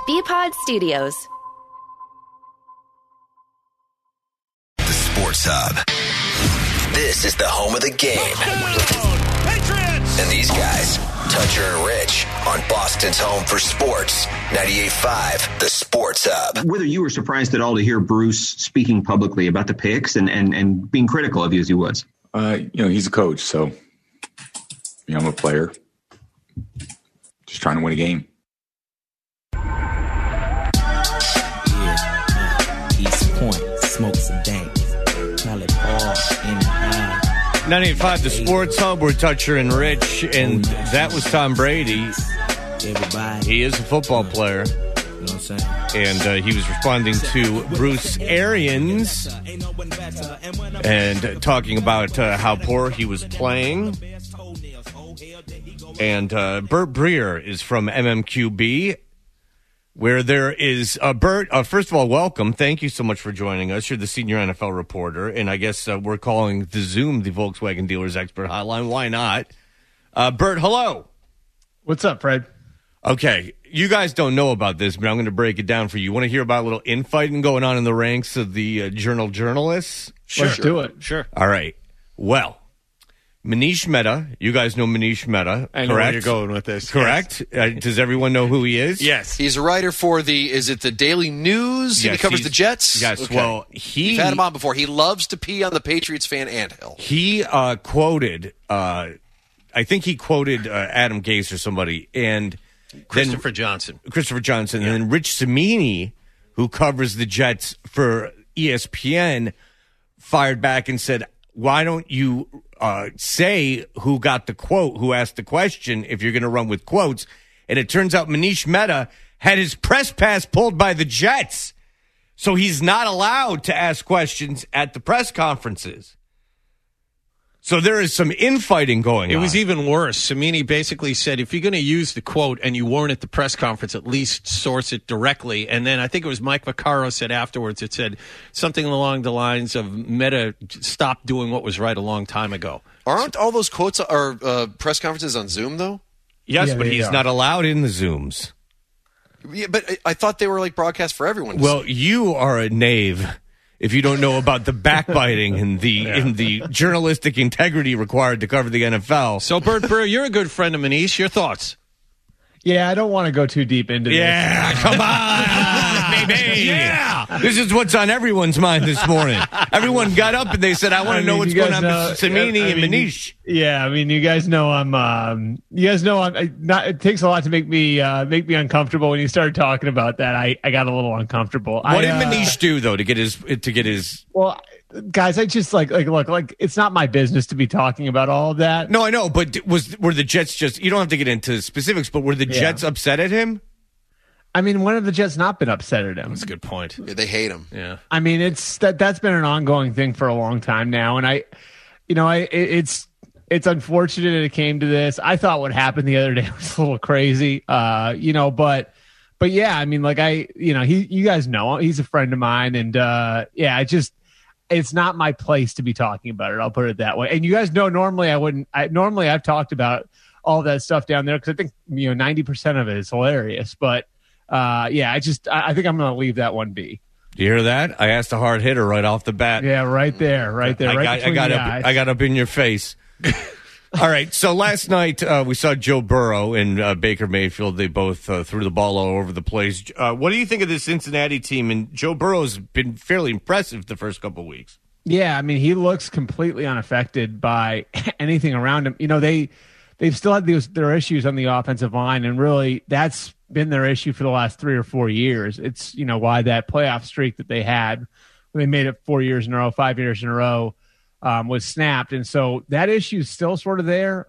BPod Studios. The Sports Hub. This is the home of the game. Patriots! And these guys, Toucher and Rich, on Boston's home for sports, 98.5, The Sports Hub. Whether you were surprised at all to hear Bruce speaking publicly about the picks and being critical of you as he was. He's a coach, so I'm a player. Just trying to win a game. East Point, smoke some dank. Cali Paul in the eye. 98.5, The Sports Hub. We're Toucher and Rich, and that was Tom Brady. Everybody. He is a football player. You know what I'm saying? And he was responding to Bruce Arians and talking about how poor he was playing. And Bert Breer is from MMQB, where there is Bert. First of all, welcome. Thank you so much for joining us. You're the senior NFL reporter, and I guess we're calling the Zoom the Volkswagen Dealers Expert Hotline. Why not? Bert, hello. What's up, Fred? Okay, you guys don't know about this, but I'm going to break it down for you. You want to hear about a little infighting going on in the ranks of the Journal journalists? Let's do it. Sure. All right. Well, Manish Mehta, you guys know Manish Mehta, I know correct? where you're going with this. Correct? Yes. Does everyone know who he is? Yes. He's a writer for is it the Daily News? Yes, he covers he's- the Jets? Yes, Okay. well, We've had him on before. He loves to pee on the Patriots fan anthill. He quoted, I think he quoted Adam Gase or somebody, and Christopher Johnson. And then Rich Cimini, who covers the Jets for ESPN, fired back and said, why don't you say who got the quote, who asked the question, if you're going to run with quotes? And it turns out Manish Mehta had his press pass pulled by the Jets, so he's not allowed to ask questions at the press conferences. So there is some infighting going on. It was even worse. Cimini basically said, if you're going to use the quote and you weren't at the press conference, at least source it directly. And then I think it was Mike Vaccaro said afterwards, it said something along the lines of Mehta stopped doing what was right a long time ago. Aren't all those quotes or press conferences on Zoom, though? Yes, Yeah, but he's not allowed in the Zooms. Yeah, but I thought they were like broadcast for everyone. Well, you are a knave if you don't know about the backbiting and the journalistic integrity required to cover the NFL. So, Bert Breer, you're a good friend of Manish. Your thoughts? Yeah, I don't want to go too deep into this. Yeah, come on, baby. Yeah. This is what's on everyone's mind this morning. Everyone got up and they said, I want to know what's going on with Cimini and Manish. Yeah, I mean, you guys know I'm not, it takes a lot to make me uncomfortable. When you started talking about that, I got a little uncomfortable. What did Manish do though to get his Well, guys, I just look, it's not my business to be talking about all of that. No, I know, but were the Jets just, you don't have to get into specifics, but were the Jets upset at him? I mean, when have the Jets not been upset at him? That's a good point. Yeah, they hate him. Yeah. I mean, that's been an ongoing thing for a long time now, and it's unfortunate that it came to this. I thought what happened the other day was a little crazy, but yeah, I mean, you guys know he's a friend of mine, and it's not my place to be talking about it. I'll put it that way. And you guys know normally normally I've talked about all that stuff down there because I think 90% of it is hilarious, but. I think I'm going to leave that one be. Do you hear that? I asked a hard hitter right off the bat. Yeah, right there. I got up in your face. All right. So last night we saw Joe Burrow and Baker Mayfield. They both threw the ball all over the place. What do you think of this Cincinnati team? And Joe Burrow's been fairly impressive the first couple of weeks. Yeah, I mean, he looks completely unaffected by anything around him. They've still had their issues on the offensive line, and really that's been their issue for the last 3 or 4 years. It's, why that playoff streak that they had, when they made it 4 years in a row, 5 years in a row, was snapped. And so that issue is still sort of there.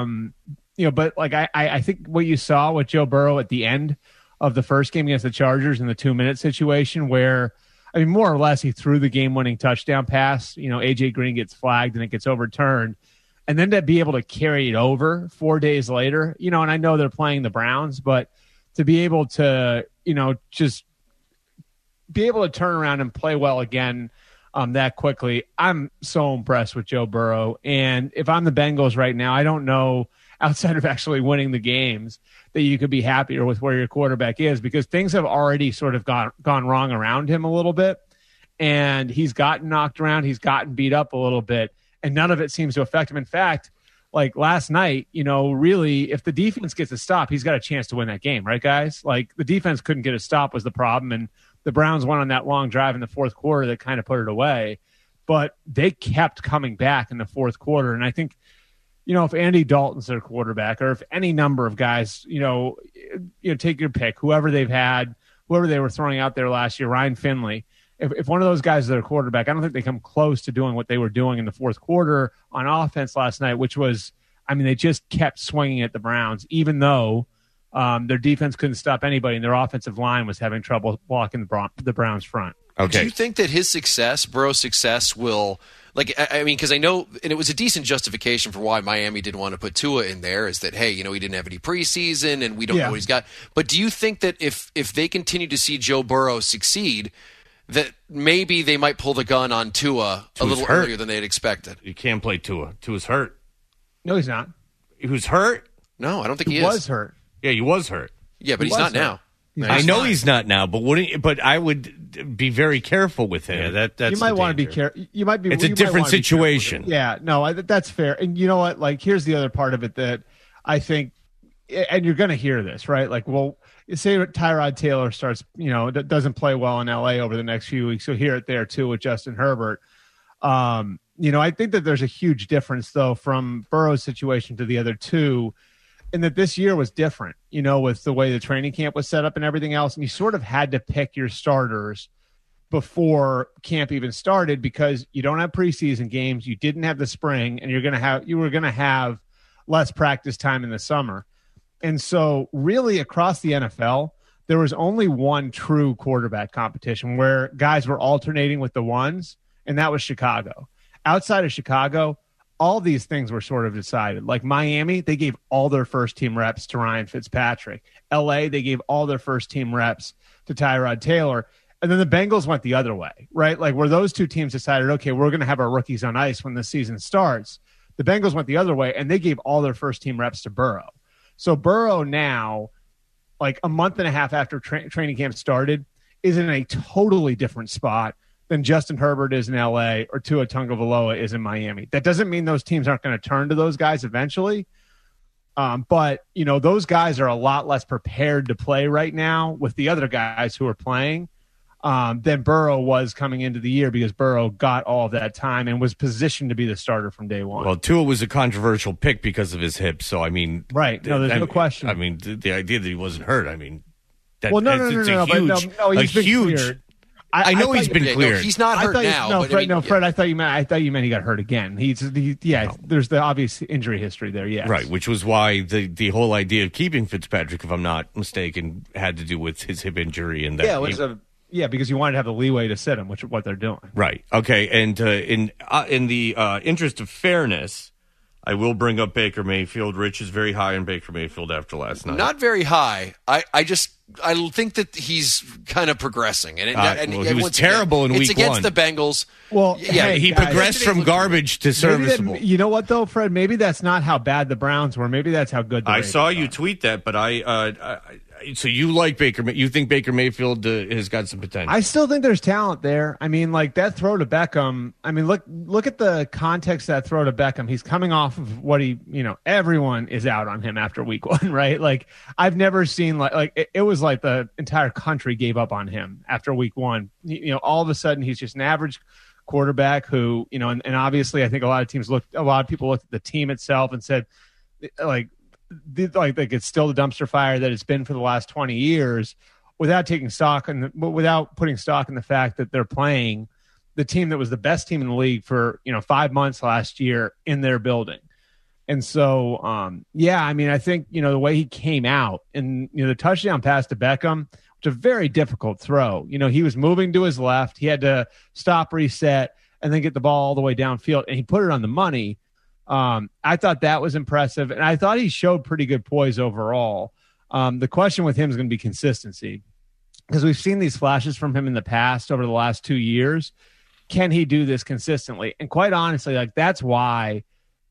But I think what you saw with Joe Burrow at the end of the first game against the Chargers in the 2-minute situation where, I mean, more or less he threw the game-winning touchdown pass. AJ Green gets flagged and it gets overturned. And then to be able to carry it over 4 days later, and I know they're playing the Browns, but to be able to, just be able to turn around and play well again that quickly, I'm so impressed with Joe Burrow. And if I'm the Bengals right now, I don't know. outside of actually winning the games, that you could be happier with where your quarterback is, because things have already sort of gone wrong around him a little bit. And he's gotten knocked around. He's gotten beat up a little bit, and none of it seems to affect him. In fact, like last night, really, if the defense gets a stop, he's got a chance to win that game, right, guys? Like, the defense couldn't get a stop was the problem, and the Browns went on that long drive in the fourth quarter that kind of put it away. But they kept coming back in the fourth quarter, and I think, if Andy Dalton's their quarterback, or if any number of guys, take your pick, whoever they were throwing out there last year, Ryan Finley, if one of those guys is their quarterback, I don't think they come close to doing what they were doing in the fourth quarter on offense last night, which was, they just kept swinging at the Browns, even though their defense couldn't stop anybody, and their offensive line was having trouble blocking the Browns' front. Okay. Do you think that his success, Burrow's success, will because I know, and it was a decent justification for why Miami didn't want to put Tua in there, is that, hey, he didn't have any preseason and we don't know what he's got. But do you think that if they continue to see Joe Burrow succeed, that maybe they might pull the gun on Tua a little earlier than they'd expected? You can't play Tua. Tua's hurt. No, he's not. He was hurt? No, I don't think he was hurt. Yeah, he was hurt. Yeah, but he's not now. I know he's not now, but I would be very careful with him. Yeah, that's you might want to be careful. You might be. It's a different situation. Yeah, no, that's fair. And you know what? Like, here's the other part of it that I think, and you're going to hear this, right? Like, well, say Tyrod Taylor starts, doesn't play well in LA over the next few weeks. You'll hear it there too with Justin Herbert. I think that there's a huge difference though from Burrow's situation to the other two, and that this year was different, with the way the training camp was set up and everything else. And you sort of had to pick your starters before camp even started, because you don't have preseason games. You didn't have the spring, and you were going to have less practice time in the summer. And so really across the NFL, there was only one true quarterback competition where guys were alternating with the ones, and that was Chicago. Outside of Chicago, all these things were sort of decided. Like Miami, they gave all their first-team reps to Ryan Fitzpatrick. LA, they gave all their first-team reps to Tyrod Taylor. And then the Bengals went the other way, right? Like where those two teams decided, okay, we're going to have our rookies on ice when the season starts. The Bengals went the other way, and they gave all their first-team reps to Burrow. So Burrow now, like a month and a half after training camp started, is in a totally different spot than Justin Herbert is in LA or Tua Tagovailoa is in Miami. That doesn't mean those teams aren't going to turn to those guys eventually. But, those guys are a lot less prepared to play right now with the other guys who are playing than Burrow was coming into the year, because Burrow got all of that time and was positioned to be the starter from day one. Well, Tua was a controversial pick because of his hip. So, right. No, there's no question. The idea that he wasn't hurt, no, he's been cleared. I know he's been cleared. No, he's not hurt now. Fred, I thought you meant he got hurt again. There's the obvious injury history there, yes. Right, which was why the whole idea of keeping Fitzpatrick, if I'm not mistaken, had to do with his hip injury. And that because you wanted to have the leeway to sit him, which is what they're doing. Right. Okay. And in the interest of fairness, I will bring up Baker Mayfield. Rich is very high on Baker Mayfield after last night. Not very high. I think that he's kind of progressing. And he was terrible in week one. It's against the Bengals. Well, yeah, he progressed from garbage to serviceable. You know what, though, Fred? Maybe that's not how bad the Browns were. Maybe that's how good the Ravens saw you tweet that, but so you like Baker? You think Baker Mayfield has got some potential? I still think there's talent there. Like that throw to Beckham. Look at the context of that throw to Beckham. He's coming off of what everyone is out on him after week one, right? Like I've never seen it was like the entire country gave up on him after week one. All of a sudden he's just an average quarterback who, and obviously I think a lot of people looked at the team itself and said, it's still the dumpster fire that it's been for the last 20 years, without putting stock in the fact that they're playing the team that was the best team in the league for 5 months last year in their building. And so I think the way he came out and the touchdown pass to Beckham, which is a very difficult throw. He was moving to his left, he had to stop, reset, and then get the ball all the way downfield, and he put it on the money. I thought that was impressive, and I thought he showed pretty good poise overall. The question with him is going to be consistency, because we've seen these flashes from him in the past over the last 2 years. Can he do this consistently? And quite honestly, that's why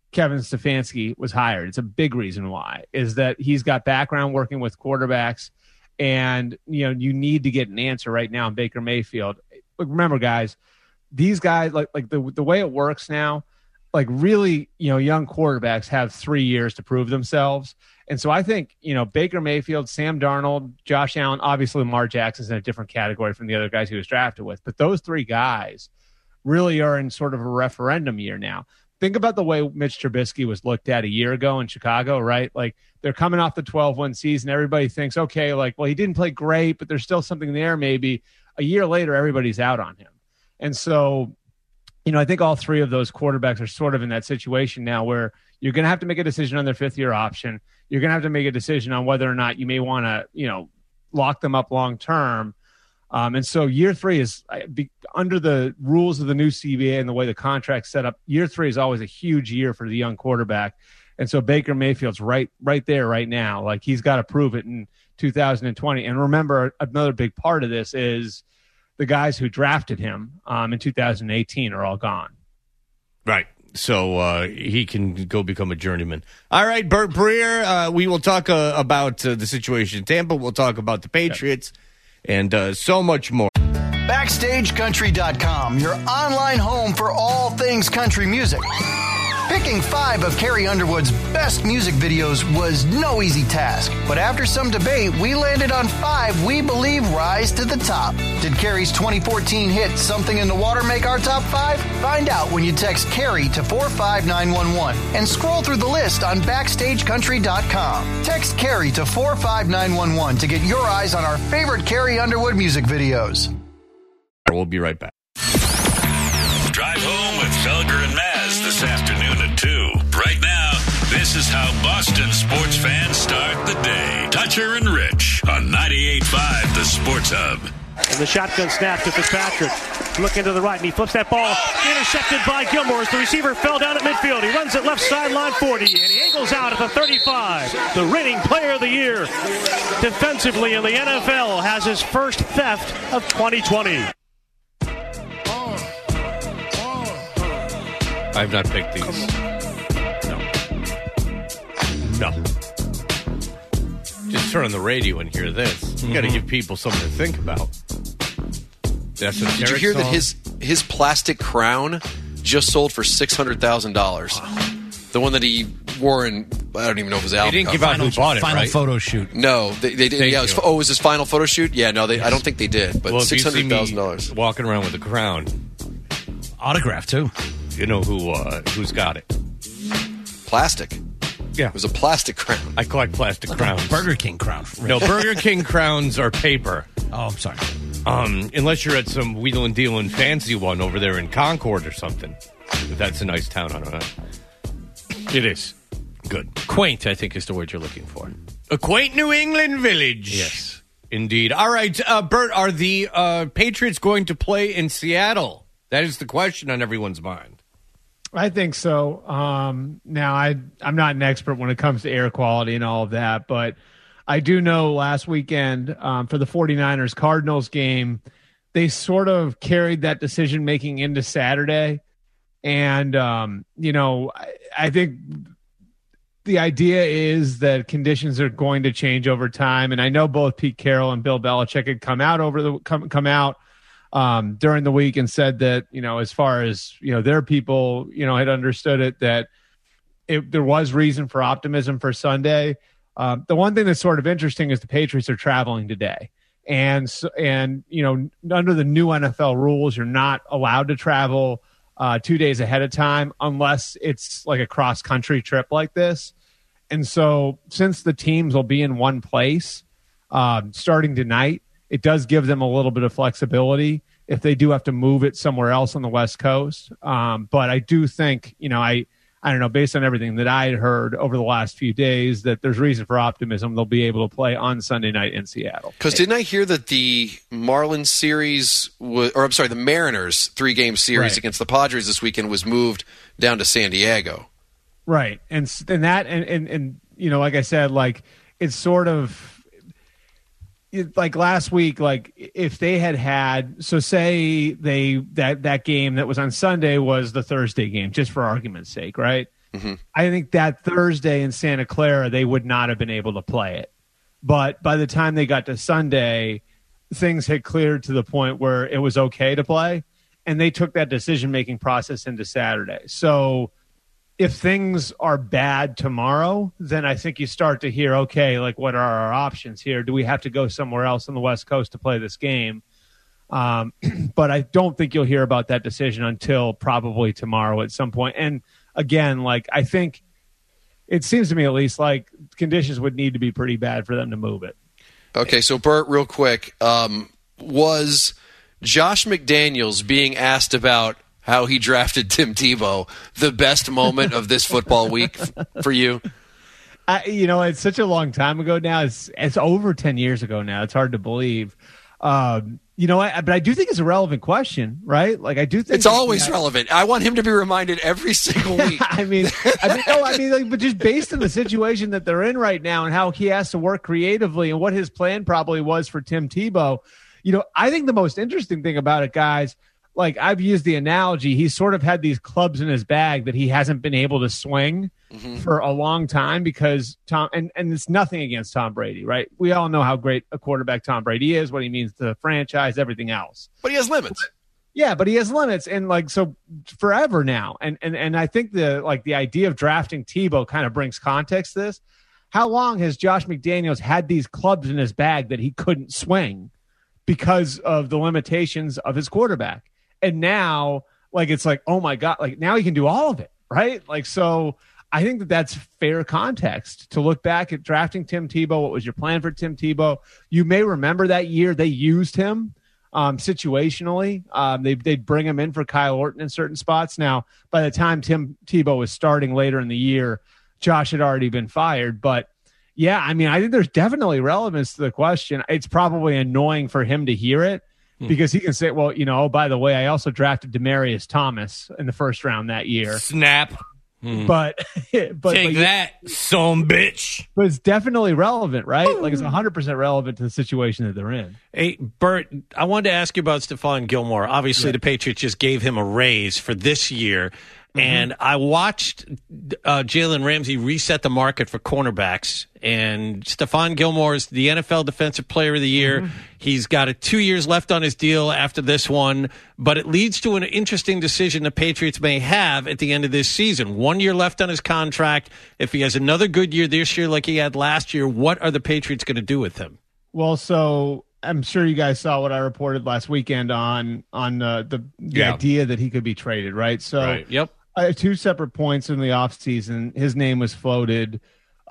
Kevin Stefanski was hired. It's a big reason why, is that he's got background working with quarterbacks, and you need to get an answer right now in Baker Mayfield. Look, remember, guys, these guys like the way it works now, like really, young quarterbacks have 3 years to prove themselves. And so I think, Baker Mayfield, Sam Darnold, Josh Allen, obviously Lamar Jackson's in a different category from the other guys he was drafted with, but those 3 guys really are in sort of a referendum year now. Think about the way Mitch Trubisky was looked at a year ago in Chicago, right? Like, they're coming off the 12-win season. Everybody thinks, okay, like, well, he didn't play great, but there's still something there maybe. A year later, everybody's out on him. And so, I think all 3 of those quarterbacks are sort of in that situation now where you're going to have to make a decision on their 5th-year option. You're going to have to make a decision on whether or not you may want to, lock them up long-term. And so year 3 is under the rules of the new CBA and the way the contract's set up. Year 3 is always a huge year for the young quarterback. And so Baker Mayfield's right there right now. Like, he's got to prove it in 2020. And remember, another big part of this is the guys who drafted him in 2018 are all gone. Right. So he can go become a journeyman. All right, Bert Breer, we will talk about the situation in Tampa. We'll talk about the Patriots. Okay. And so much more. BackstageCountry.com, your online home for all things country music. Picking 5 of Carrie Underwood's best music videos was no easy task. But after some debate, we landed on 5 we believe rise to the top. Did Carrie's 2014 hit Something in the Water make our top 5? Find out when you text Carrie to 45911 and scroll through the list on BackstageCountry.com. Text Carrie to 45911 to get your eyes on our favorite Carrie Underwood music videos. We'll be right back. Drive home with Felger and Maz this afternoon at 2. Right now, this is how Boston sports fans start the day. Toucher and Rich on 98.5 The Sports Hub. And the shotgun snap to Fitzpatrick. Looking to the right, and he flips that ball. Intercepted by Gilmore as the receiver fell down at midfield. He runs it left sideline 40, and he angles out at the 35. The reigning player of the year defensively in the NFL has his first theft of 2020. I have not picked these. No. Just turn on the radio and hear this. You got to give people something to think about. That's Did you hear that his plastic crown just sold for $600,000? The one that he wore in, I don't even know if it was album. They didn't give out who bought it, final right? photo shoot. No, they did. Yeah, it was his final photo shoot? Yeah, no, I don't think they did. But $600,000. Walking around with a crown. Autograph, too. You know who's got it? Plastic. Yeah. It was a plastic crown. I collect plastic crowns. Burger King crown. No, Burger King crowns are paper. Oh, I'm sorry. Unless you're at some wheelin' dealin' fancy one over there in Concord or something. But that's a nice town, I don't know. It is. Good. Quaint, I think, is the word you're looking for. A quaint New England village. Yes. Indeed. All right, Bert, are the Patriots going to play in Seattle? That is the question on everyone's mind. I think so. Now, I'm not an expert when it comes to air quality and all of that, but I do know last weekend for the 49ers Cardinals game, they sort of carried that decision making into Saturday. And, I think the idea is that conditions are going to change over time. And I know both Pete Carroll and Bill Belichick had come out during the week and said that, as far as, their people, had understood it, that there was reason for optimism for Sunday. The one thing that's sort of interesting is the Patriots are traveling today. And under the new NFL rules, you're not allowed to travel 2 days ahead of time unless it's like a cross-country trip like this. And so since the teams will be in one place starting tonight, it does give them a little bit of flexibility if they do have to move it somewhere else on the West Coast. But I do think, I don't know, based on everything that I had heard over the last few days, that there's reason for optimism they'll be able to play on Sunday night in Seattle. Because didn't I hear that the Marlins series, the Mariners 3-game series against the Padres this weekend was moved down to San Diego? Right. And that, and like I said, like it's sort of, like last week, like if they had so say that game that was on Sunday was the Thursday game, just for argument's sake, right? I think that Thursday in Santa Clara, they would not have been able to play it. But by the time they got to Sunday, things had cleared to the point where it was okay to play, and they took that decision-making process into Saturday. So if things are bad tomorrow, then I think you start to hear, okay, like, what are our options here? Do we have to go somewhere else on the West Coast to play this game? But I don't think you'll hear about that decision until probably tomorrow at some point. And again, like, I think it seems to me at least like conditions would need to be pretty bad for them to move it. Okay, so Bert, real quick, was Josh McDaniels being asked about how he drafted Tim Tebow the best moment of this football week for you? It's such a long time ago now. It's over 10 years ago now. It's hard to believe. But I do think it's a relevant question, right? Like, I do think it's always relevant. I want him to be reminded every single week. But just based on the situation that they're in right now and how he has to work creatively and what his plan probably was for Tim Tebow, I think the most interesting thing about it, guys, like, I've used the analogy, he's sort of had these clubs in his bag that he hasn't been able to swing for a long time because and it's nothing against Tom Brady, right? We all know how great a quarterback Tom Brady is, what he means to the franchise, everything else. But he has limits. But he has limits, and like, so forever now. And I think the idea of drafting Tebow kind of brings context to this. How long has Josh McDaniels had these clubs in his bag that he couldn't swing because of the limitations of his quarterback? And now, like, it's like, oh my God, like, now he can do all of it, right? Like, so I think that's fair context to look back at drafting Tim Tebow. What was your plan for Tim Tebow? You may remember that year they used him situationally. They'd bring him in for Kyle Orton in certain spots. Now, by the time Tim Tebow was starting later in the year, Josh had already been fired. But yeah, I mean, I think there's definitely relevance to the question. It's probably annoying for him to hear it, because he can say, well, by the way, I also drafted Demaryius Thomas in the first round that year. Snap. But take that, son bitch. But it's definitely relevant, right? Like, it's 100% relevant to the situation that they're in. Hey, Bert, I wanted to ask you about Stephon Gilmore. Obviously, the Patriots just gave him a raise for this year. And I watched Jalen Ramsey reset the market for cornerbacks. And Stephon Gilmore is the NFL Defensive Player of the Year. He's got 2 years left on his deal after this one. But it leads to an interesting decision the Patriots may have at the end of this season. 1 year left on his contract. If he has another good year this year like he had last year, what are the Patriots going to do with him? Well, so I'm sure you guys saw what I reported last weekend on the idea that he could be traded, right? So, Yep. 2 separate points in the offseason, his name was floated,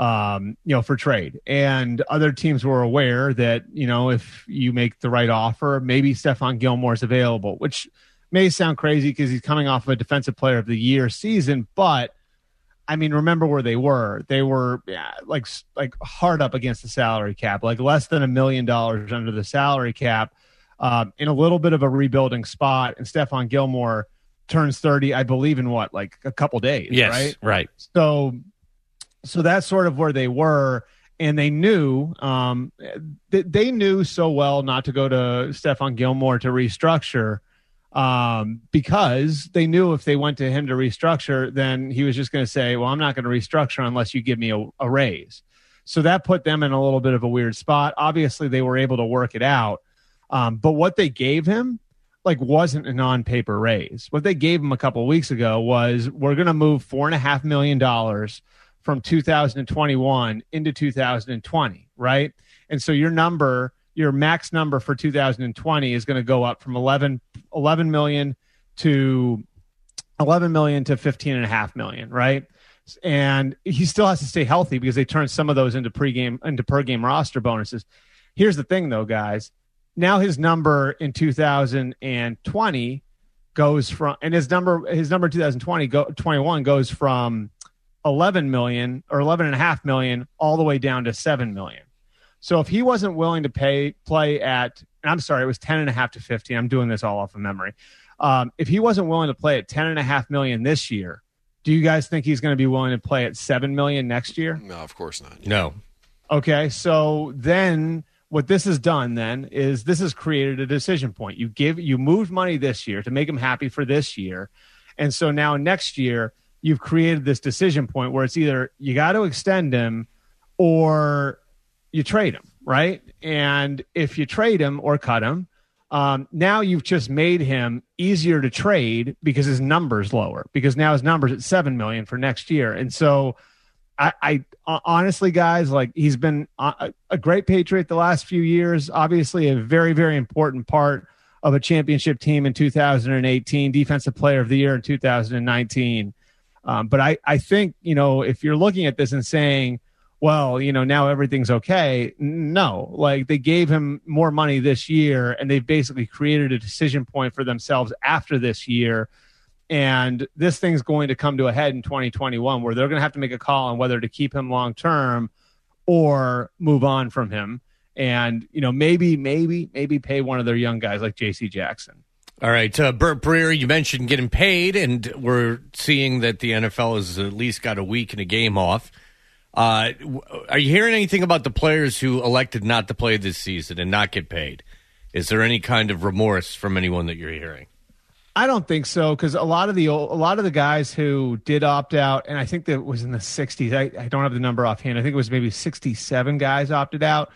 for trade. And other teams were aware that, if you make the right offer, maybe Stephon Gilmore is available, which may sound crazy because he's coming off of a Defensive Player of the Year season. But, I mean, remember where they were. They were like hard up against the salary cap, like less than $1 million under the salary cap, in a little bit of a rebuilding spot. And Stephon Gilmore turns 30, I believe, in like a couple days. Yes, right. So that's sort of where they were, and they knew they knew so well not to go to Stephon Gilmore to restructure, because they knew if they went to him to restructure, then he was just going to say, well, I'm not going to restructure unless you give me a raise. So that put them in a little bit of a weird spot. Obviously, they were able to work it out, but what they gave him wasn't a non-paper raise. What they gave him a couple of weeks ago was, we're going to move $4.5 million from 2021 into 2020, right? And so your max number for 2020 is going to go up from 11 million to 15.5 million, right? And he still has to stay healthy because they turned some of those into per game roster bonuses. Here's the thing, though, guys. Now his number in 2020 goes from, and his number in 21 goes from 11 million or 11.5 million all the way down to 7 million. So if he wasn't willing to play at, and I'm sorry, it was 10.5 to 15. I'm doing this all off of memory. If he wasn't willing to play at 10.5 million this year, do you guys think he's going to be willing to play at 7 million next year? No, of course not. No. Okay. So then what this has done then is this has created a decision point. You moved money this year to make him happy for this year. And so now next year, you've created this decision point where it's either you got to extend him or you trade him, right? And if you trade him or cut him, now you've just made him easier to trade because his number's lower, because now his number's at $7 million for next year. And so I honestly, guys, like, he's been a great Patriot the last few years, obviously a very, very important part of a championship team in 2018, defensive player of the year in 2019. But I think, if you're looking at this and saying, well, now everything's okay. No, like, they gave him more money this year, and they've basically created a decision point for themselves after this year. And this thing's going to come to a head in 2021 where they're going to have to make a call on whether to keep him long-term or move on from him. And, maybe pay one of their young guys like J.C. Jackson. All right. Burt Breer, you mentioned getting paid, and we're seeing that the NFL has at least got a week and a game off. Are you hearing anything about the players who elected not to play this season and not get paid? Is there any kind of remorse from anyone that you're hearing? I don't think so, because a lot of the guys who did opt out, and I think that was in the 60s. I don't have the number offhand. I think it was maybe 67 guys opted out.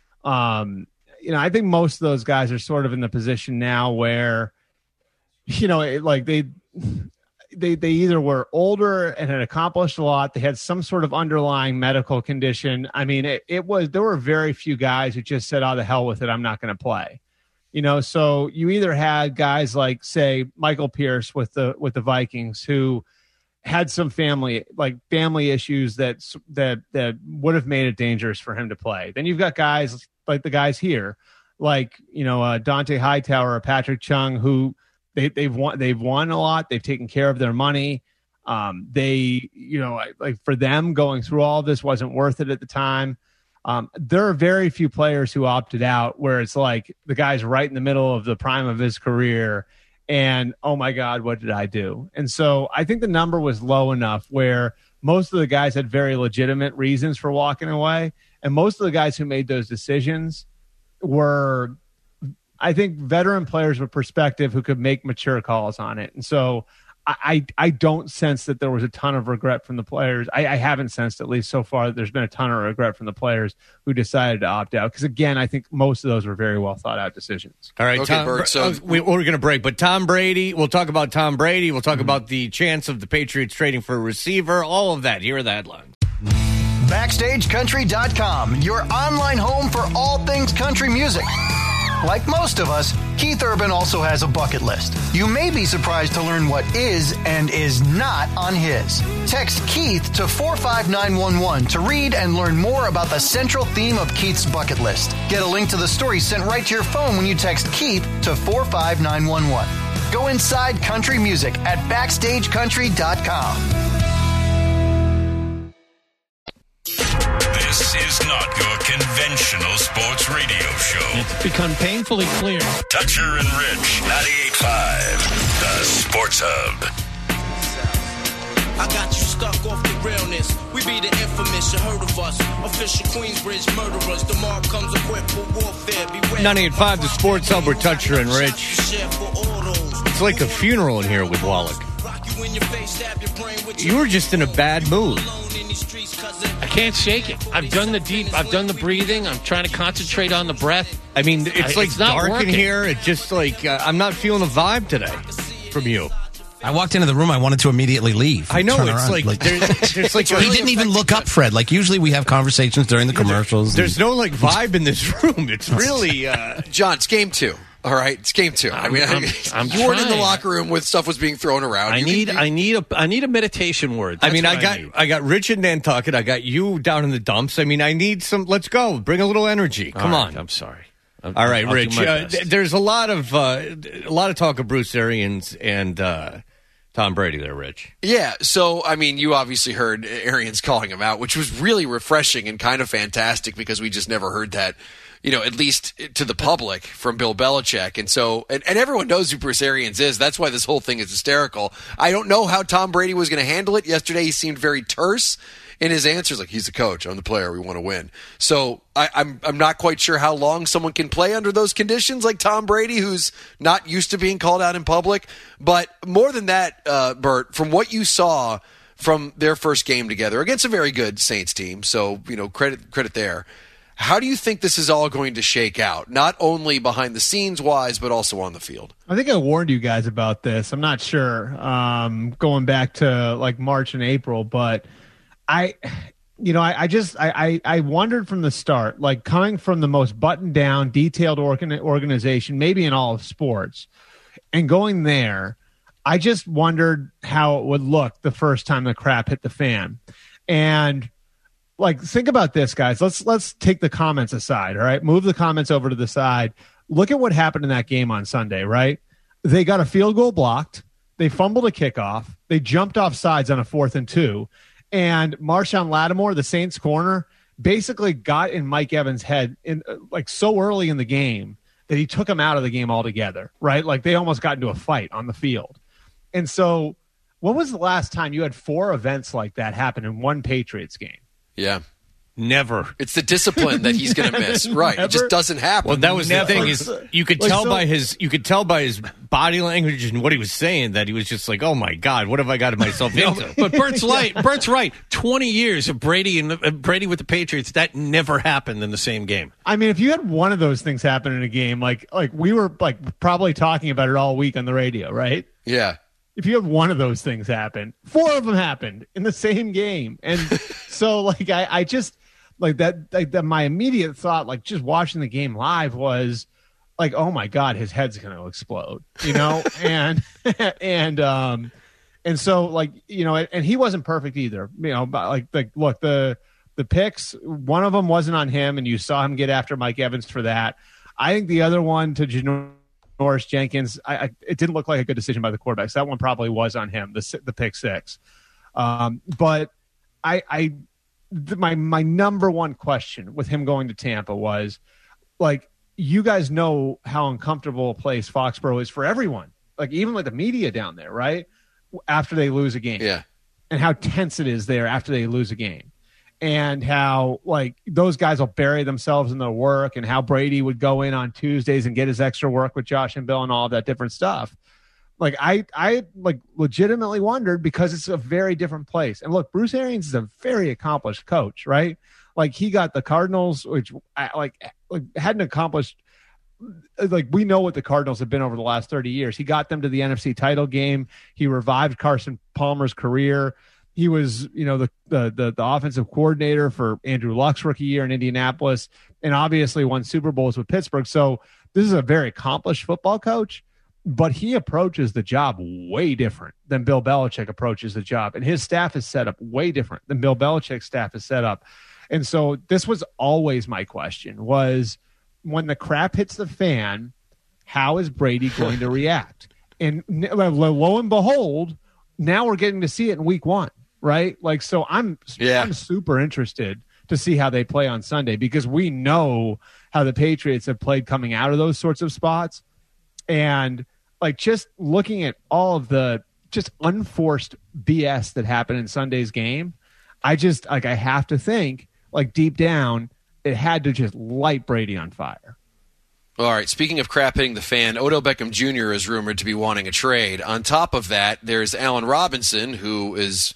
I think most of those guys are sort of in the position now where, they either were older and had accomplished a lot. They had some sort of underlying medical condition. I mean, there were very few guys who just said, "Oh, the hell with it, I'm not going to play." So you either had guys like, say, Michael Pierce with the Vikings, who had some family issues that would have made it dangerous for him to play. Then you've got guys like the guys here, like Dante Hightower or Patrick Chung, who they've won a lot. They've taken care of their money. For them, going through all this wasn't worth it at the time. There are very few players who opted out where it's like the guy's right in the middle of the prime of his career and, oh my God, what did I do? And so I think the number was low enough where most of the guys had very legitimate reasons for walking away. And most of the guys who made those decisions were, I think, veteran players with perspective who could make mature calls on it. And so I don't sense that there was a ton of regret from the players. I haven't sensed, at least so far, that there's been a ton of regret from the players who decided to opt out. Because, again, I think most of those were very well thought out decisions. All right, okay, Tom, Bert, so we're going to break. But Tom Brady, we'll talk about Tom Brady. We'll talk about the chance of the Patriots trading for a receiver, all of that. Here are the headlines. BackstageCountry.com, your online home for all things country music. Like most of us, Keith Urban also has a bucket list. You may be surprised to learn what is and is not on his. Text Keith to 45911 to read and learn more about the central theme of Keith's bucket list. Get a link to the story sent right to your phone when you text Keith to 45911. Go inside country music at BackstageCountry.com. This is not your conventional sports radio show. It's become painfully clear. Toucher and Rich, 98.5, the Sports Hub. I got you stuck off the realness. We be the infamous, you heard of us. Official Queensbridge murderers. The mark comes equipped for warfare. 98.5, the Sports Hub, with Toucher and Rich. It's like a funeral in here with Wallach. You were just in a bad mood. I can't shake it. I've done the breathing. I'm trying to concentrate on the breath. I mean, it's like dark working. in here. It's just like, I'm not feeling a vibe today from you. I walked into the room. I wanted to immediately leave. I know. It's like there's like he didn't even look up, Fred. Like, usually we have conversations during the commercials. There's no like vibe in this room. It's really John, it's game 2. All right, it's game 2. I'm you weren't in the locker room with stuff was being thrown around. I need a meditation word. That's I got Rich in Nantucket. I got you down in the dumps. I mean, I need some. Let's go. Bring a little energy. Come on. I'm sorry. All right, Rich. There's a lot of talk of Bruce Arians and Tom Brady there, Rich. Yeah. So I mean, you obviously heard Arians calling him out, which was really refreshing and kind of fantastic because we just never heard that. At least to the public from Bill Belichick. And so, and everyone knows who Bruce Arians is. That's why this whole thing is hysterical. I don't know how Tom Brady was going to handle it. Yesterday, he seemed very terse in his answers. Like, he's the coach. I'm the player. We want to win. So I'm not quite sure how long someone can play under those conditions, like Tom Brady, who's not used to being called out in public. But more than that, Bert, from what you saw from their first game together against a very good Saints team. So, credit there. How do you think this is all going to shake out? Not only behind the scenes wise, but also on the field. I think I warned you guys about this. I'm not sure, going back to like March and April, but I wondered from the start, like coming from the most buttoned down, detailed organization, maybe in all of sports, and going there, I just wondered how it would look the first time the crap hit the fan. And like, think about this, guys. Let's take the comments aside. All right. Move the comments over to the side. Look at what happened in that game on Sunday, right? They got a field goal blocked. They fumbled a kickoff. They jumped off sides on a 4th and 2. And Marshawn Lattimore, the Saints corner, basically got in Mike Evans' head like so early in the game that he took him out of the game altogether, right? Like they almost got into a fight on the field. And so when was the last time you had 4 events like that happen in one Patriots game? Yeah. Never. It's the discipline that he's going to miss. Right. It just doesn't happen. Well, that was the thing is you could tell by his body language and what he was saying that he was just like, oh my God, what have I gotten myself into? But Bert's right. 20 years of Brady and Brady with the Patriots, that never happened in the same game. I mean, if you had one of those things happen in a game, like we were like probably talking about it all week on the radio, right? Yeah. If you have one of those things happen, 4 of them happened in the same game. And so like, I just like that, my immediate thought, like just watching the game live was like, oh my God, his head's going to explode, and so like, and he wasn't perfect either, but like, look, the picks, one of them wasn't on him and you saw him get after Mike Evans for that. I think the other one to Janoris Jenkins, it didn't look like a good decision by the quarterbacks. That one probably was on him, the pick 6. But my number one question with him going to Tampa was like, you guys know how uncomfortable a place Foxborough is for everyone, like even with the media down there, right? After they lose a game. Yeah. And how tense it is there after they lose a game. And how like those guys will bury themselves in their work, and how Brady would go in on Tuesdays and get his extra work with Josh and Bill and all of that different stuff. Like I like legitimately wondered, because it's a very different place. And look, Bruce Arians is a very accomplished coach, right? Like he got the Cardinals, which like hadn't accomplished. Like we know what the Cardinals have been over the last 30 years. He got them to the NFC title game. He revived Carson Palmer's career. He was, the offensive coordinator for Andrew Luck's rookie year in Indianapolis, and obviously won Super Bowls with Pittsburgh. So this is a very accomplished football coach, but he approaches the job way different than Bill Belichick approaches the job. And his staff is set up way different than Bill Belichick's staff is set up. And so this was always my question, was when the crap hits the fan, how is Brady going to react? And lo and behold, now we're getting to see it in week 1. Right? Like, so I'm super interested to see how they play on Sunday, because we know how the Patriots have played coming out of those sorts of spots. And like, just looking at all of the just unforced BS that happened in Sunday's game, I have to think like deep down, it had to just light Brady on fire. All right. Speaking of crap hitting the fan, Odell Beckham Jr. is rumored to be wanting a trade. On top of that, there's Allen Robinson, who is,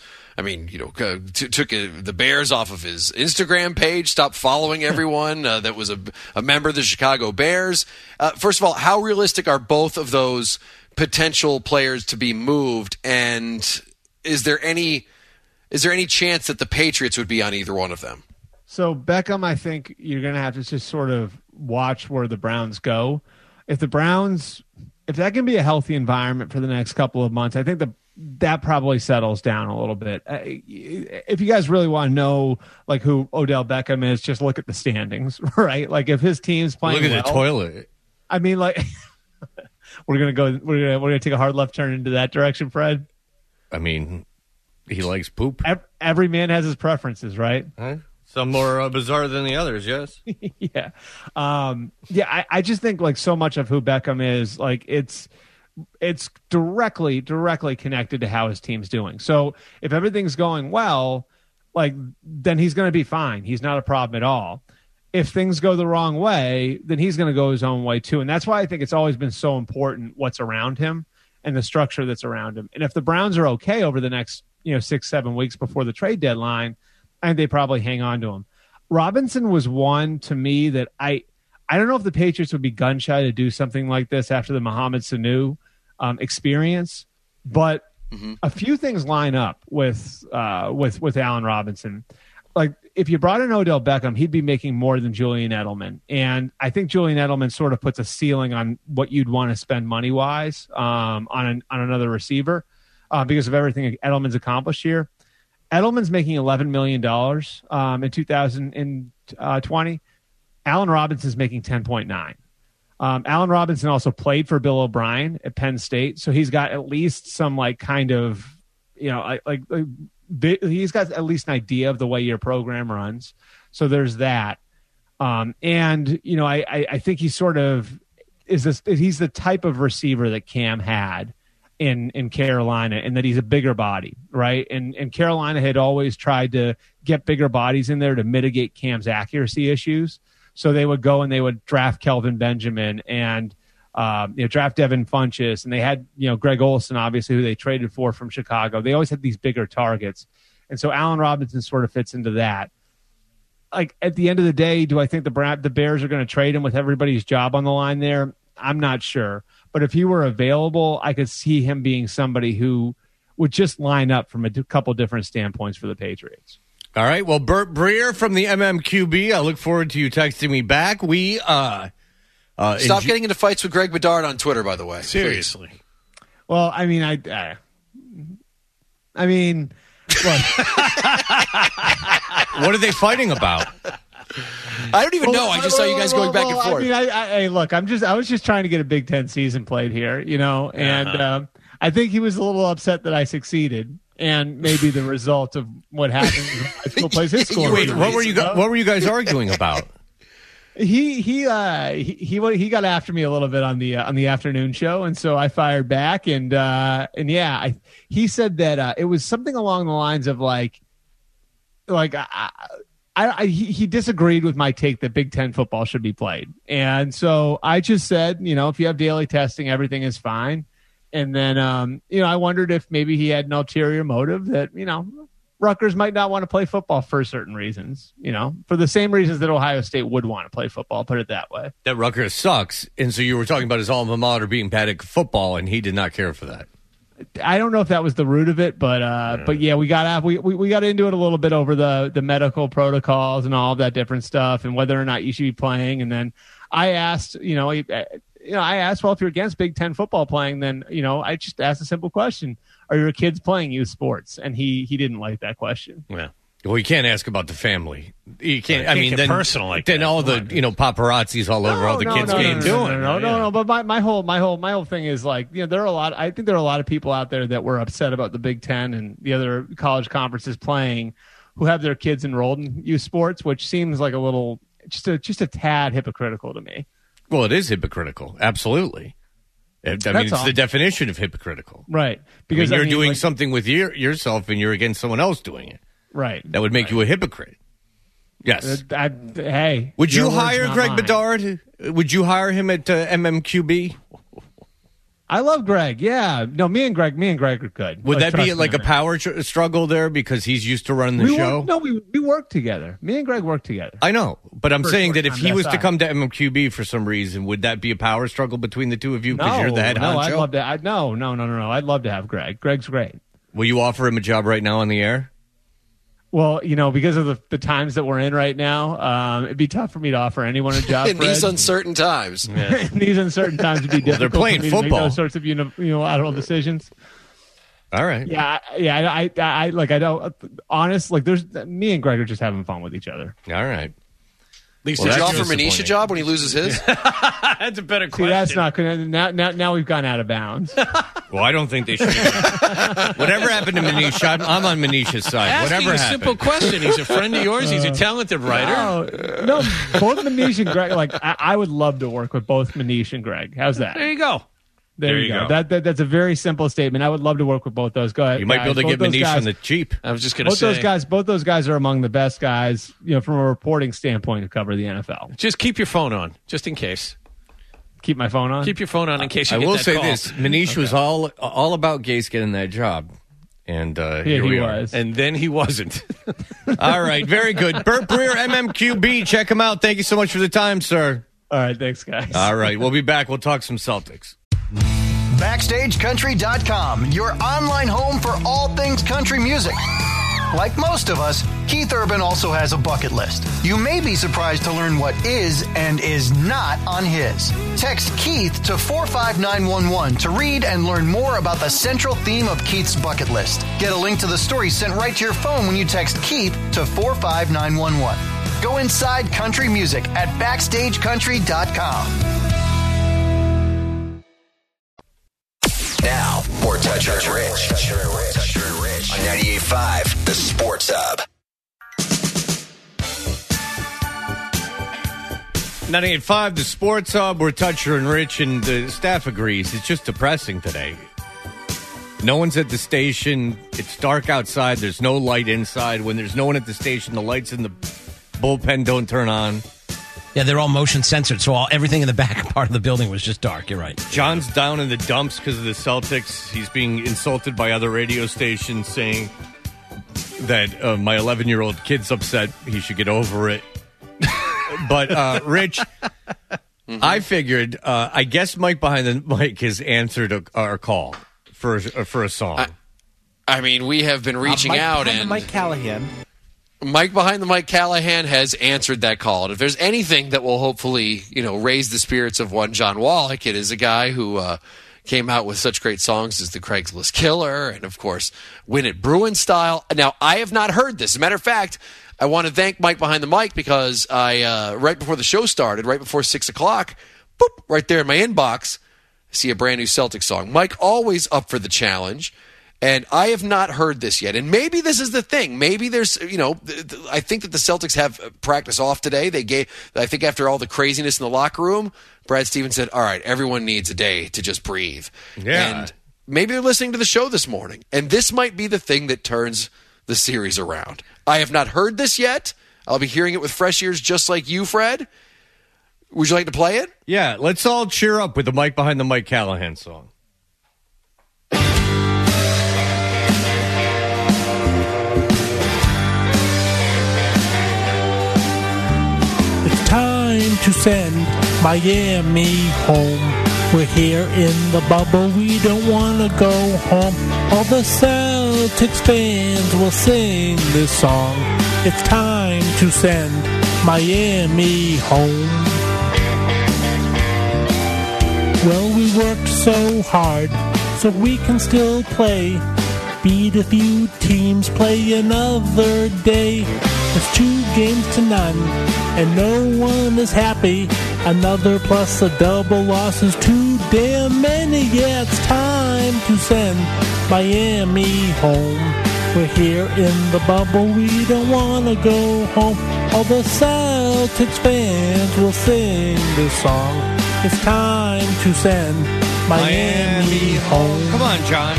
took the Bears off of his Instagram page, stopped following everyone that was a member of the Chicago Bears. First of all, how realistic are both of those potential players to be moved? And is there any chance that the Patriots would be on either one of them? So Beckham, I think you're going to have to just sort of watch where the Browns go. If that can be a healthy environment for the next couple of months, I think that probably settles down a little bit. If you guys really want to know like who Odell Beckham is, just look at the standings, right? Like if his team's playing, look at the toilet. I mean, like we're gonna take a hard left turn into that direction, Fred. I mean, he likes poop. Every man has his preferences, right? Some more bizarre than the others, yes. Yeah. I just think like so much of who Beckham is, like it's directly connected to how his team's doing. So if everything's going well, like then he's going to be fine. He's not a problem at all. If things go the wrong way, then he's going to go his own way too. And that's why I think it's always been so important what's around him and the structure that's around him. And if the Browns are okay over the next 6-7 weeks before the trade deadline, and they probably hang on to him. Robinson was one to me that I don't know if the Patriots would be gun shy to do something like this after the Mohamed Sanu experience, but a few things line up with Allen Robinson. Like, if you brought in Odell Beckham, he'd be making more than Julian Edelman. And I think Julian Edelman sort of puts a ceiling on what you'd want to spend money-wise on another receiver because of everything Edelman's accomplished here. Edelman's making $11 million in 2020. Allen Robinson's making 10.9. Allen Robinson also played for Bill O'Brien at Penn State, so he's got at least some he's got at least an idea of the way your program runs. So there's that. I think he sort of he's the type of receiver that Cam had in Carolina, and that he's a bigger body, right? And Carolina had always tried to get bigger bodies in there to mitigate Cam's accuracy issues. So they would go and they would draft Kelvin Benjamin and draft Devin Funchess, and they had Greg Olsen, obviously, who they traded for from Chicago. They always had these bigger targets, and so Allen Robinson sort of fits into that. Like, at the end of the day, do I think the Bears are going to trade him with everybody's job on the line there? I'm not sure, but if he were available, I could see him being somebody who would just line up from a couple different standpoints for the Patriots. All right. Well, Bert Breer from the MMQB, I look forward to you texting me back. We stop getting into fights with Greg Bedard on Twitter, by the way. Seriously. Please. Well, I mean, look. What are they fighting about? I don't even know. I just saw you guys going back and forth. Look, I was just trying to get a Big Ten season played here, and I think he was a little upset that I succeeded. And maybe the result of what happens when high school plays his score. Wait, what were you guys arguing about? He got after me a little bit on the afternoon show, and so I fired back. He said that it was something along the lines of he disagreed with my take that Big Ten football should be played, and so I just said, if you have daily testing, everything is fine. And then, I wondered if maybe he had an ulterior motive that, Rutgers might not want to play football for certain reasons, for the same reasons that Ohio State would want to play football, put it that way. That Rutgers sucks. And so you were talking about his alma mater being bad at football, and he did not care for that. I don't know if that was the root of it, but yeah, we got into it a little bit over the medical protocols and all of that different stuff and whether or not you should be playing. And then I asked, well, if you're against Big Ten football playing, then, I just asked a simple question. Are your kids playing youth sports? And he didn't like that question. Yeah. Well, you can't ask about the family. You can't. Get personal like then that. all the paparazzis all over all the kids' games. No. But my whole thing is I think there are a lot of people out there that were upset about the Big Ten and the other college conferences playing, who have their kids enrolled in youth sports, which seems like a little just a tad hypocritical to me. Well, it is hypocritical. Absolutely. It's the definition of hypocritical. Right. Because you're doing something with yourself and you're against someone else doing it. Right. That would make you a hypocrite. Yes. Hey. Would you hire Greg Bedard? Would you hire him at MMQB? I love Greg. Yeah. No, me and Greg are good. Would that be like a power struggle there because he's used to running the show? We work together. Me and Greg work together. I know, but I'm saying that if he was to come to MMQB for some reason, would that be a power struggle between the two of you because you're the head honcho? I'd love to. No. I'd love to have Greg. Greg's great. Will you offer him a job right now on the air? Well, because of the times that we're in right now, it'd be tough for me to offer anyone a job. In these uncertain times. Yeah. In these uncertain times, it'd be difficult. They're playing for me football. To make those sorts of unilateral decisions. All right. Yeah. I don't. Honest, there's me and Greg are just having fun with each other. All right. Did you offer Manish a job when he loses his? That's a better question. See, that's not going to. Now we've gone out of bounds. Well, I don't think they should. Whatever happened to Manish, I'm on Manish's side. Asking Whatever a happened. simple question. He's a friend of yours. He's a talented writer. No, both Manish and Greg. I would love to work with both Manish and Greg. How's that? There you go. There you go. That's a very simple statement. I would love to work with both those guys. You might be able to get Manish on the cheap. I was just going to say. Both those guys are among the best guys, from a reporting standpoint, to cover the NFL. Just keep your phone on, just in case. Keep my phone on? Keep your phone on in case you I get will that say call. this. Manish was all about Gase getting that job. And here we he are. was. And then he wasn't. All right, very good. Burt Breer, MMQB. Check him out. Thank you so much for the time, sir. All right, thanks, guys. All right, we'll be back. We'll talk some Celtics. BackstageCountry.com, your online home for all things country music. Like most of us, Keith Urban also has a bucket list. You may be surprised to learn what is and is not on his. Text Keith to 45911 to read and learn more about the central theme of Keith's bucket list. Get a link to the story sent right to your phone when you text Keith to 45911. Go inside country music at BackstageCountry.com. Now, more Toucher and Rich. On 98.5, the Sports Hub. 98.5, the Sports Hub. We're Toucher and Rich, and the staff agrees. It's just depressing today. No one's at the station. It's dark outside. There's no light inside. When there's no one at the station, the lights in the bullpen don't turn on. Yeah, they're all motion censored, so everything in the back part of the building was just dark. You're right. John's down in the dumps because of the Celtics. He's being insulted by other radio stations saying that my 11-year-old kid's upset. He should get over it. But, Rich, I figured, I guess Mike Behind the Mic has answered our call for a song. I mean, we have been reaching out, and Mike Callahan. Mike Behind the Mic Callahan has answered that call. And if there's anything that will hopefully, raise the spirits of one John Wallach, it is a guy who came out with such great songs as The Craigslist Killer and, of course, Win It Bruin Style. Now, I have not heard this. As a matter of fact, I want to thank Mike Behind the Mic because I, right before the show started, right before 6 o'clock, boop, right there in my inbox, I see a brand new Celtic song. Mike always up for the challenge. And I have not heard this yet. And maybe this is the thing. Maybe there's, I think that the Celtics have practice off today. I think after all the craziness in the locker room, Brad Stevens said, all right, everyone needs a day to just breathe. Yeah. And maybe they're listening to the show this morning. And this might be the thing that turns the series around. I have not heard this yet. I'll be hearing it with fresh ears just like you, Fred. Would you like to play it? Yeah, let's all cheer up with the Mike Behind the Mic Callahan song. Time to send Miami home. We're here in the bubble, we don't want to go home. All the Celtics fans will sing this song. It's time to send Miami home. Well, we worked so hard so we can still play. Beat a few teams, play another day. It's 2 games to none, and no one is happy. Another plus a double loss is too damn many. Yeah, it's time to send Miami home. We're here in the bubble, we don't want to go home. All the Celtics fans will sing this song. It's time to send Miami home. Come on, John.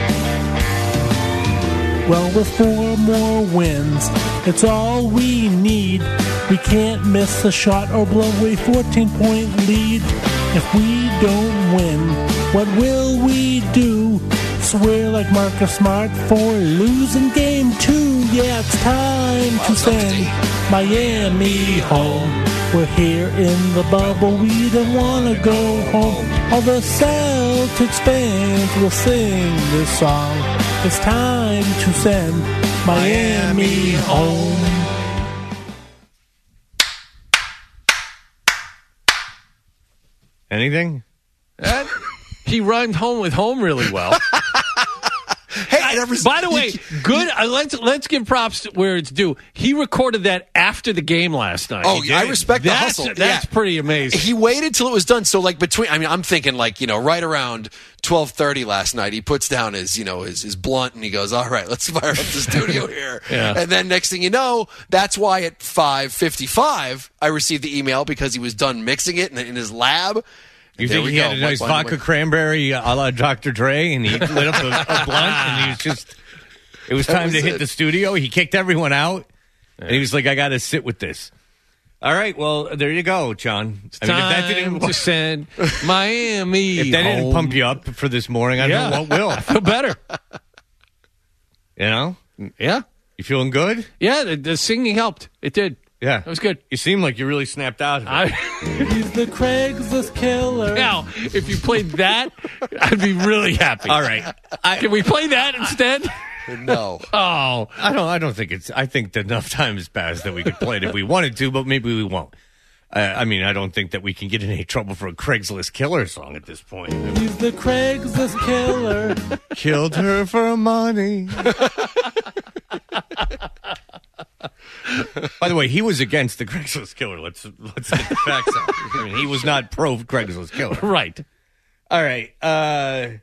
Well, with 4 more wins, it's all we need. We can't miss a shot or blow a 14-point lead. If we don't win, what will we do? Swear like Marcus Smart for losing game 2. Yeah, it's time to send Miami home. We're here in the bubble, we don't want to go home. All the Celtics fans will sing this song. It's time to send Miami home. Anything? He rhymed home with home really well. By the way, good. Let's give props to where it's due. He recorded that after the game last night. Oh, I respect the hustle. That's pretty amazing. He waited till it was done. So, I'm thinking right around 12:30 last night, he puts down his blunt and he goes, all right, let's fire up the studio here. Yeah. And then next thing you know, that's why at 5:55 I received the email because he was done mixing it in his lab. You think he had a nice vodka cranberry a la Dr. Dre, and he lit up a blunt, and it was time to hit the studio. He kicked everyone out, and he was like, I got to sit with this. All right, well, there you go, John. If that didn't send Miami if that didn't pump you up for this morning, I don't know what will. I feel better. You know? Yeah. You feeling good? Yeah, the singing helped. It did. Yeah. That was good. You seem like you really snapped out of it. He's the Craigslist killer. Now, if you played that, I'd be really happy. All right. Can we play that instead? No. Oh. I don't think it's... I think that enough time has passed that we could play it if we wanted to, but maybe we won't. I mean, I don't think that we can get in any trouble for a Craigslist killer song at this point. He's the Craigslist killer. Killed her for money. By the way, he was against the Craigslist killer. Let's get the facts out. I mean, he was not pro Craigslist killer. Right. All right. I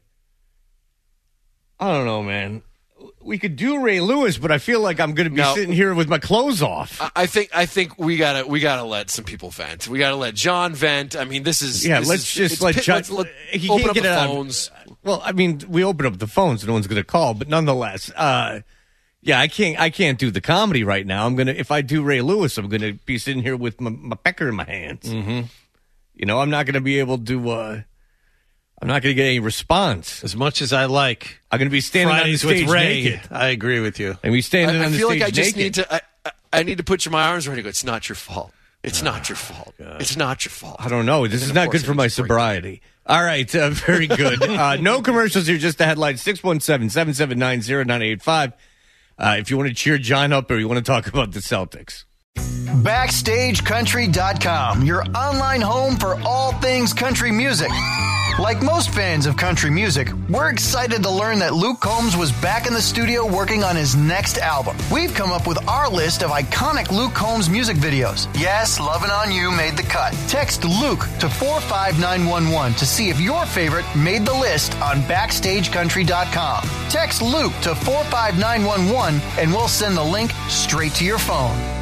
don't know, man. We could do Ray Lewis, but I feel like I'm going to be sitting here with my clothes off. I think we gotta let some people vent. We gotta let John vent. I mean, this is let's just let John. He open can't up get the it phones. Well, I mean, we open up the phones, no one's going to call, but nonetheless, I can't do the comedy right now. If I do Ray Lewis, I'm gonna be sitting here with my pecker in my hands. Mm-hmm. You know, I'm not going to be able to. I'm not going to get any response. As much as I like, I'm going to be standing Fridays on the stage with Ray. naked. I agree with you. And we standing on the feel stage like I just naked. need to. I need to put my arms around you. Go, it's not your fault. It's not your fault. It's not your fault. I don't know. This is not good for my sobriety. All right. Very good. No commercials here. Just the headline. 617-779-0985. If you want to cheer John up or you want to talk about the Celtics. BackstageCountry.com, your online home for all things country music. Like most fans of country music, we're excited to learn that Luke Combs was back in the studio working on his next album. We've come up with our list of iconic Luke Combs music videos. Yes, Lovin' On You made the cut. Text Luke to 45911 to see if your favorite made the list on BackstageCountry.com. Text Luke to 45911 and we'll send the link straight to your phone.